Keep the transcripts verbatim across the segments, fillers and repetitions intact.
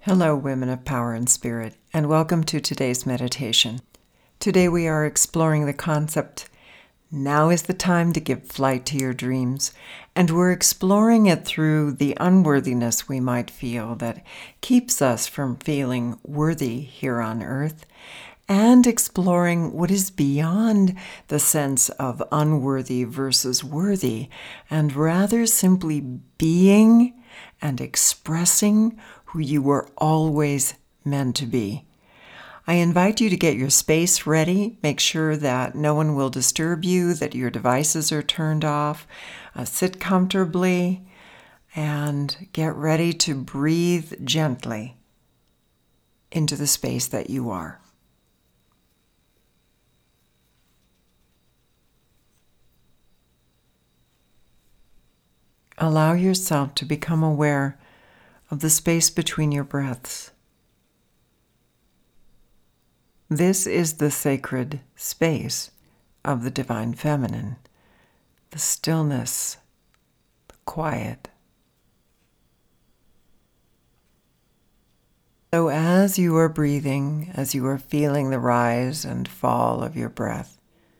Hello, women of power and spirit, and welcome to today's meditation. Today we are exploring the concept, now is the time to give flight to your dreams, and we're exploring it through the unworthiness we might feel that keeps us from feeling worthy here on earth, and exploring what is beyond the sense of unworthy versus worthy, and rather simply being and expressing who you were always meant to be. I invite you to get your space ready. Make sure that no one will disturb you, that your devices are turned off. Uh, sit comfortably and get ready to breathe gently into the space that you are. Allow yourself to become aware of the space between your breaths. This is the sacred space of the divine feminine, the stillness, the quiet. So as you are breathing, as you are feeling the rise and fall of your breath,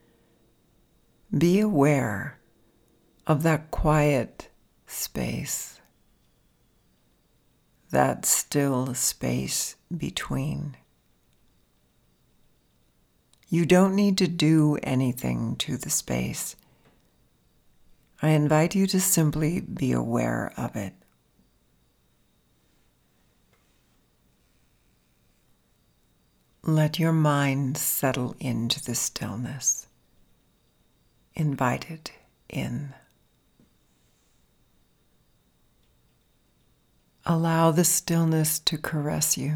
be aware of that quiet space, that still space between. You don't need to do anything to the space. I invite you to simply be aware of it. Let your mind settle into the stillness. Invite it in. Allow the stillness to caress you.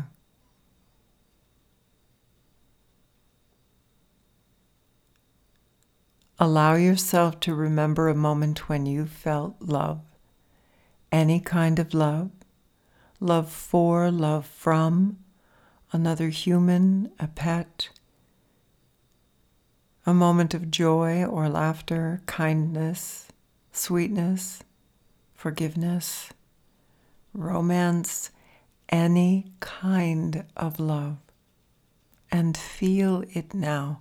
Allow yourself to remember a moment when you felt love, any kind of love, love for, love from another human, a pet, a moment of joy or laughter, kindness, sweetness, forgiveness, romance, any kind of love, and feel it now.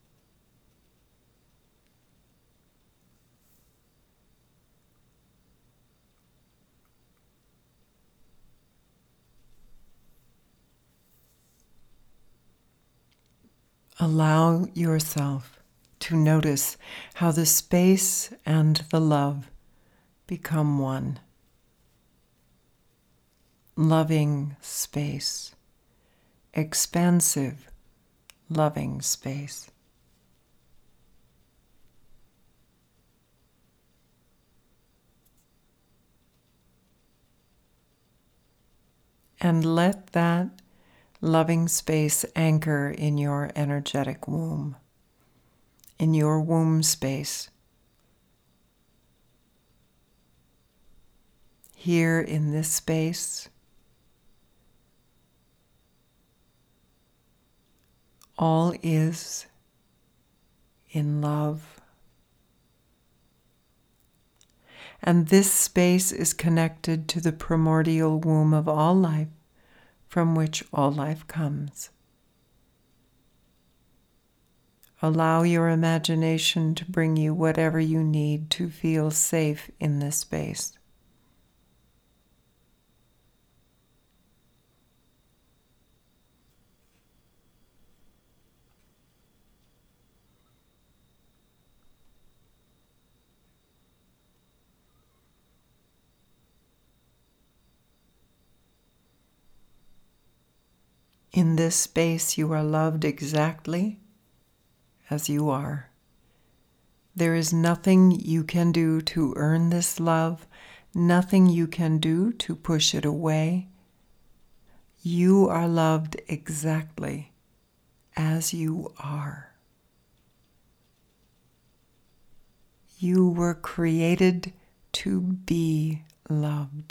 Allow yourself to notice how the space and the love become one. Loving space, expansive, loving space. And let that loving space anchor in your energetic womb, in your womb space. Here in this space, all is in love. And this space is connected to the primordial womb of all life, from which all life comes. Allow your imagination to bring you whatever you need to feel safe in this space. In this space, you are loved exactly as you are. There is nothing you can do to earn this love, nothing you can do to push it away. You are loved exactly as you are. You were created to be loved.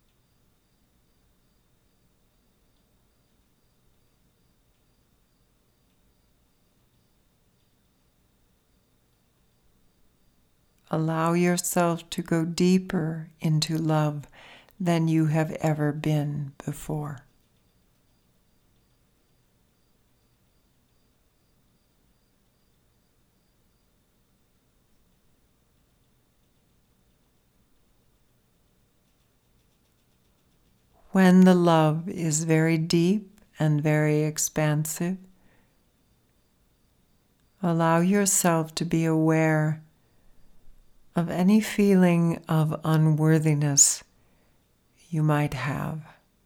Allow yourself to go deeper into love than you have ever been before. When the love is very deep and very expansive, allow yourself to be aware of any feeling of unworthiness you might have.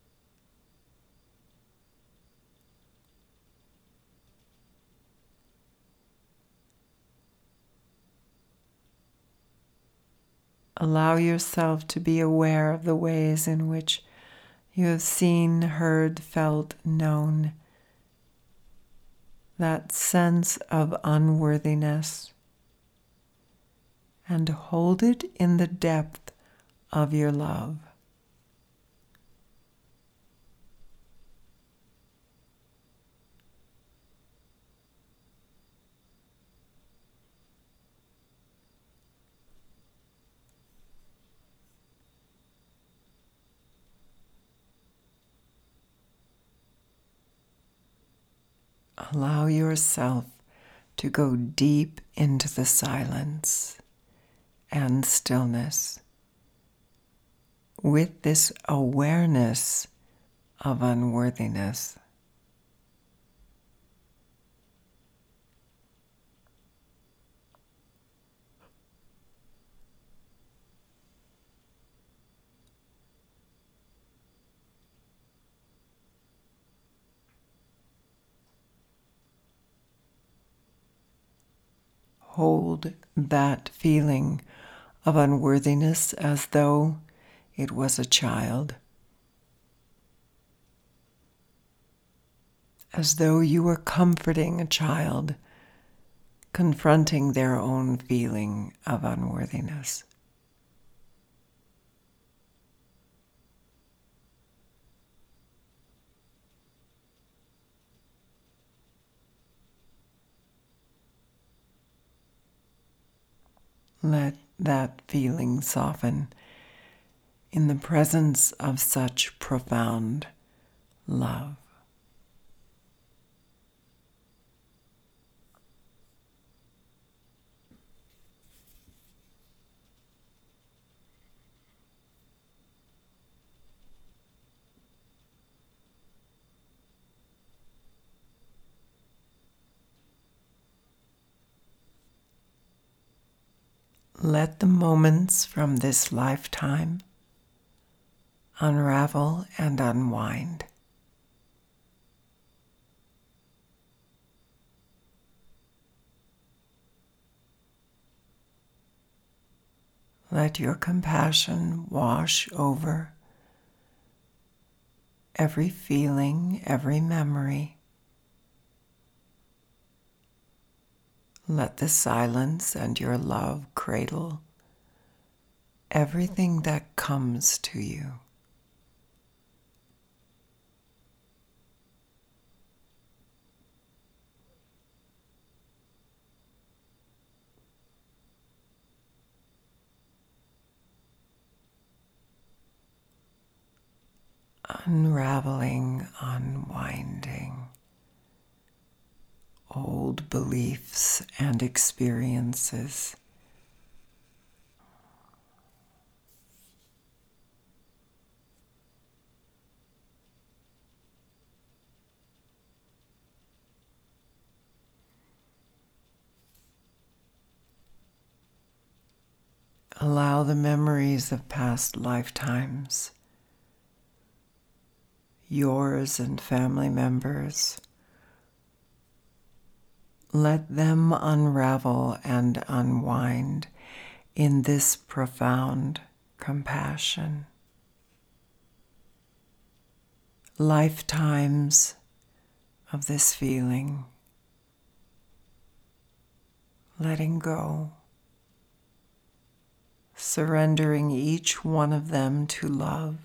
Allow yourself to be aware of the ways in which you have seen, heard, felt, known that sense of unworthiness, and hold it in the depth of your love. Allow yourself to go deep into the silence and stillness with this awareness of unworthiness. Hold that feeling of unworthiness as though it was a child, as though you were comforting a child confronting their own feeling of unworthiness. Let that feeling soften in the presence of such profound love. Let the moments from this lifetime unravel and unwind. Let your compassion wash over every feeling, every memory. Let the silence and your love cradle everything that comes to you. Unraveling, unwinding old beliefs and experiences. Allow the memories of past lifetimes, yours and family members, let them unravel and unwind in this profound compassion. Lifetimes of this feeling, letting go, surrendering each one of them to love,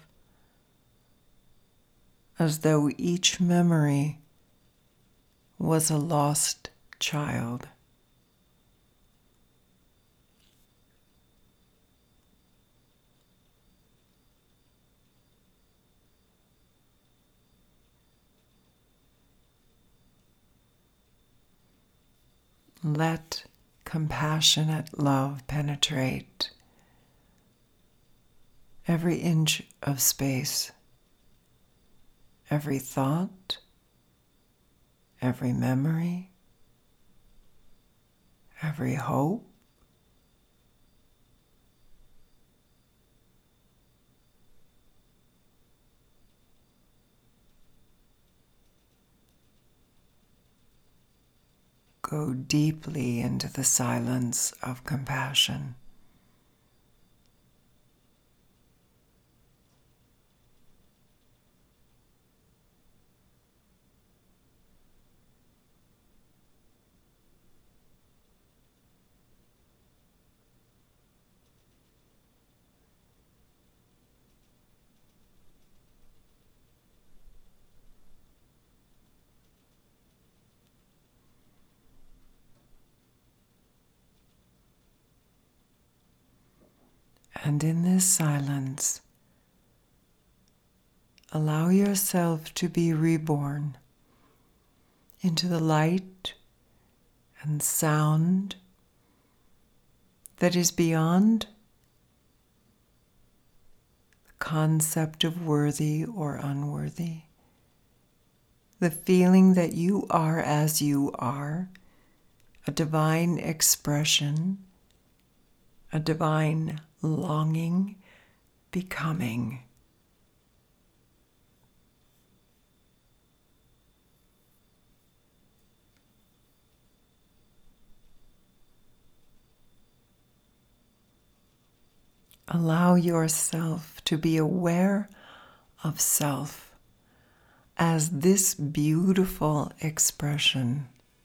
as though each memory was a lost child. Let compassionate love penetrate every inch of space every thought, every memory, every hope, go deeply into the silence of compassion. And in this silence, allow yourself to be reborn into the light and sound that is beyond the concept of worthy or unworthy, the feeling that you are as you are, a divine expression, a divine longing, becoming. Allow yourself to be aware of self as this beautiful expression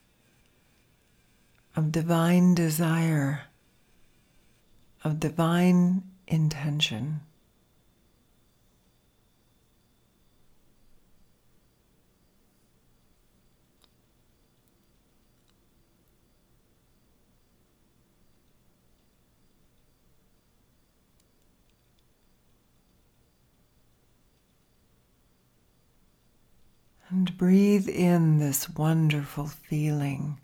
of divine desire, of divine intention. And breathe in this wonderful feeling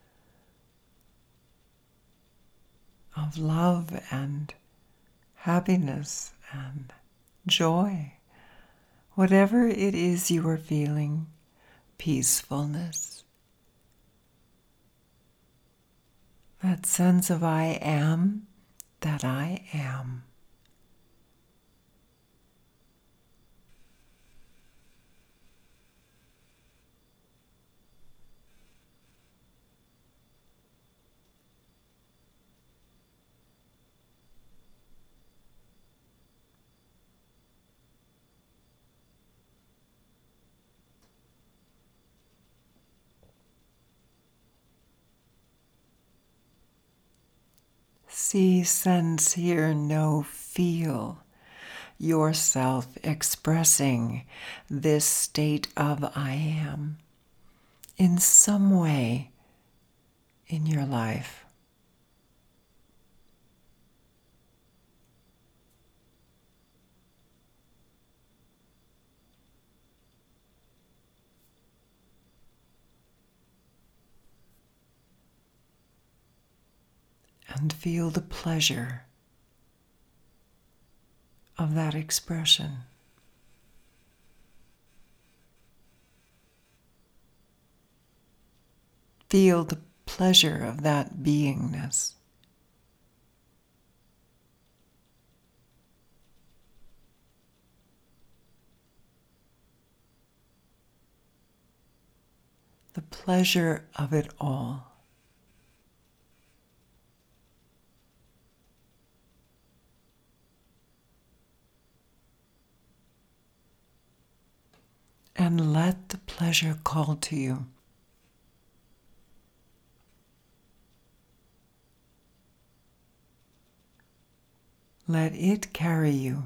of love and happiness and joy, whatever it is you are feeling, peacefulness. That sense of I am that I am. See, sense, hear, know, feel yourself expressing this state of I am in some way in your life. And feel the pleasure of that expression. Feel the pleasure of that beingness. The pleasure of it all. And let the pleasure call to you. Let it carry you.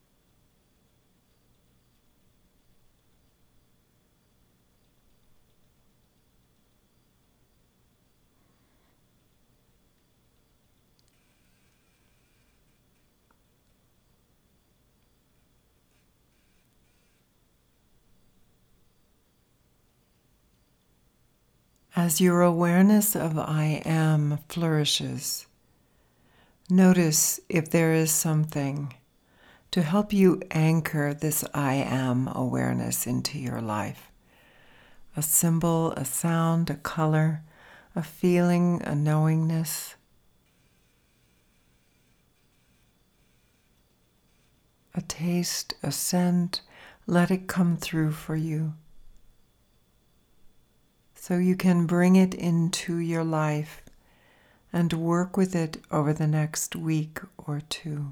As your awareness of I am flourishes, notice if there is something to help you anchor this I am awareness into your life. A symbol, a sound, a color, a feeling, a knowingness, a taste, a scent. Let it come through for you, so you can bring it into your life and work with it over the next week or two.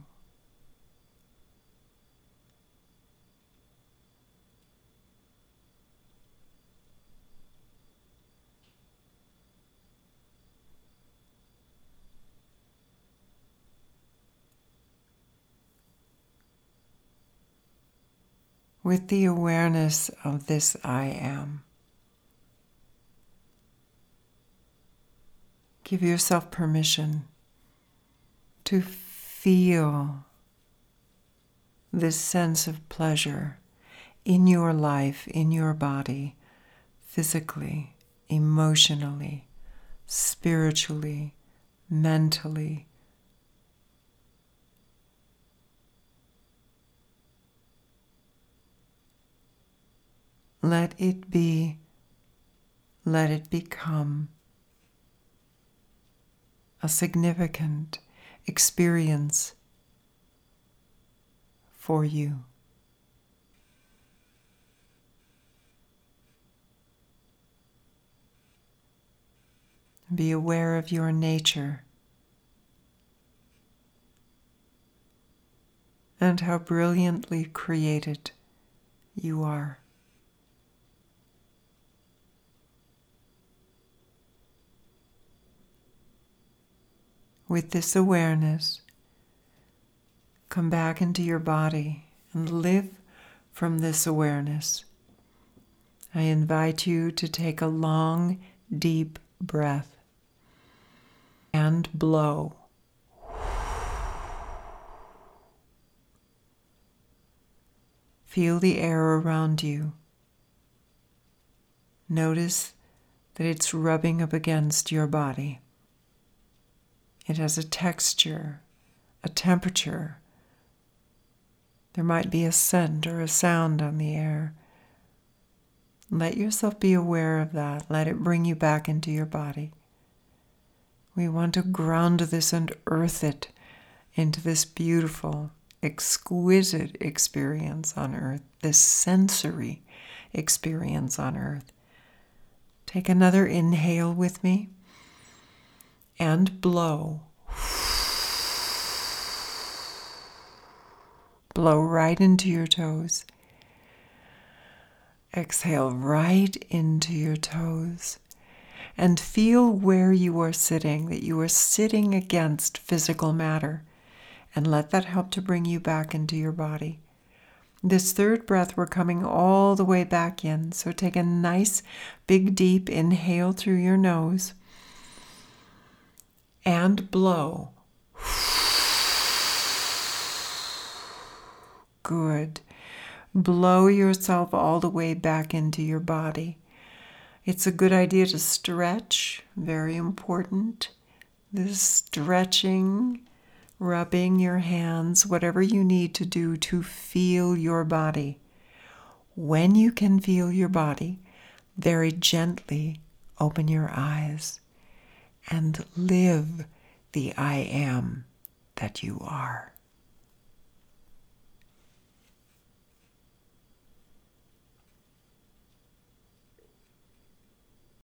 With the awareness of this I am, give yourself permission to feel this sense of pleasure in your life, in your body, physically, emotionally, spiritually, mentally. Let it be, let it become a significant experience for you. Be aware of your nature and how brilliantly created you are. With this awareness, come back into your body and live from this awareness. I invite you to take a long, deep breath and blow. Feel the air around you. Notice that it's rubbing up against your body. It has a texture, a temperature. There might be a scent or a sound on the air. Let yourself be aware of that. Let it bring you back into your body. We want to ground this and earth it into this beautiful, exquisite experience on earth, this sensory experience on earth. Take another inhale with me. And blow. Blow right into your toes. Exhale right into your toes. And feel where you are sitting, that you are sitting against physical matter. And let that help to bring you back into your body. This third breath, we're coming all the way back in. So take a nice, big, deep inhale through your nose. And blow. Good. Blow yourself all the way back into your body. It's a good idea to stretch, very important. This stretching, rubbing your hands, whatever you need to do to feel your body. When you can feel your body, very gently open your eyes and live the I am that you are.